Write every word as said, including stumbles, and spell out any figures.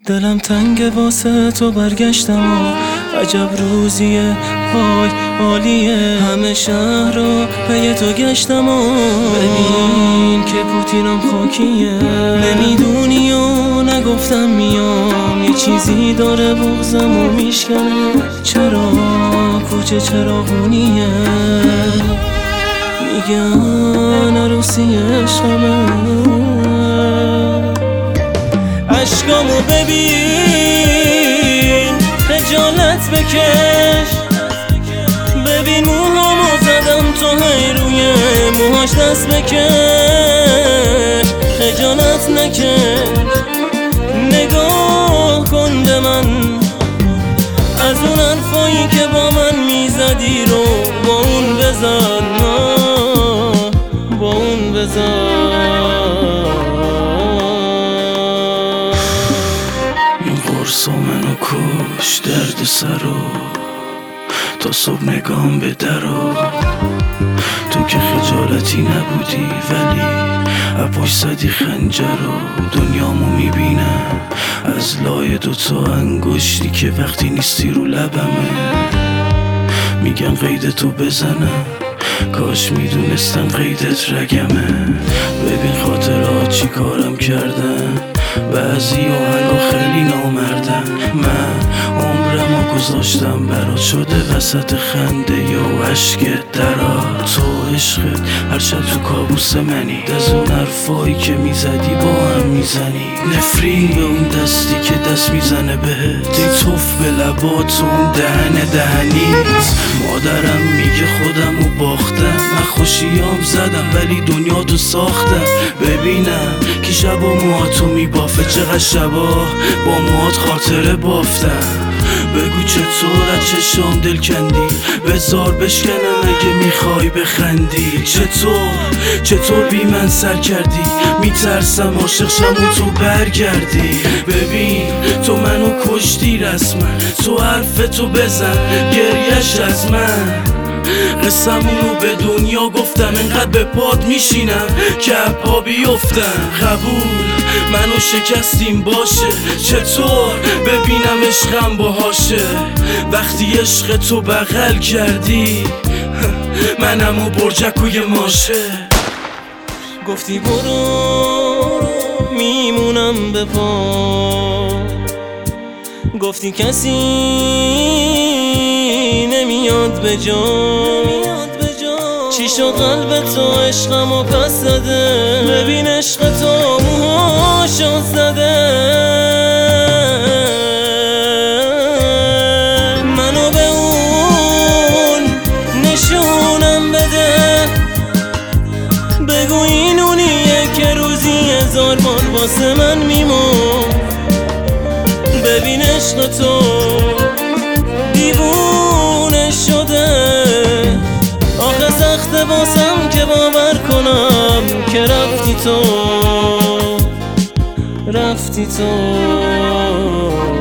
دلم تنگ واسه تو برگشتم و عجب روزیه وای عالیه. همه شهر رو پی تو گشتم و ببین که پوتینم خاکیه. نمیدونی و نگفتم میام، یه چیزی داره بغضم و میشکنه. چرا کوچه چراغونیه، میگن عروسی عشقمه. عشقامو ببین خجالت بکش، ببین موهامو زدم تو هی روی موهاش دست بکش. خجالت نکش، نگاه کن به من، از اون حرفایی که با من میزدی رو با اون بزن، با اون بزن. قرصا منو کش درد سرو، تا صبح نگام به درو. تو که خجالتی نبودی ولی اپاش زدی خنجر رو. دنیامو میبینم از لای دوتا انگشتی که وقتی نیستی رو لبمه. میگن قید تو بزنم، کاش میدونستم قیدت رگمه. ببین خاطرات چی کارم کردن، بعضی آهنگا خیلی نامردن. من عمرمو گذاشتم برات، شده وسط خنده یا عشق درات. تو عشقت هر شب تو کابوس منی، از اون حرفایی که میزدی با هم میزنی. نفرین به اون دستی که دست میزنه بهت، ای توف به لبات اون دهن دهنیت. مادرم میگه خودمو باختم، من خوشیام زدم ولی دنیا تو ساختم. ببینم کی شبا موهاتو میبافه، چقدر شبا با موهات خاطره بافتم. بگو چطور از چشام دل کندی، بذار بشکنم اگه میخوای بخندی. چطور چطور بی من سر کردی، میترسم عاشق شم و تو برگردی. ببین تو منو کشتی رسما، تو حرف تو بزن گریش از من. قسمونو به دنیا گفتم، انقدر به پاد میشینم که پا بیفتم. قبول منو شکستیم باشه، چطور ببینم عشقم باهاشه. وقتی عشق تو بغل کردی منمو برجکوی ماشه. گفتی برو میمونم به پا، گفتی کسی نمیاد به جا. چی شد قلب تو عشقمو پس زده، ببین عشق تو موهاشو زده. منو به اون نشونم بده، بگو این اونیه که روزی هزار بار واسه من میمون. ببین عشق تو دیوونه شده، آخه سخته واسم که باور کنم که رفتی تو، رفتی تو.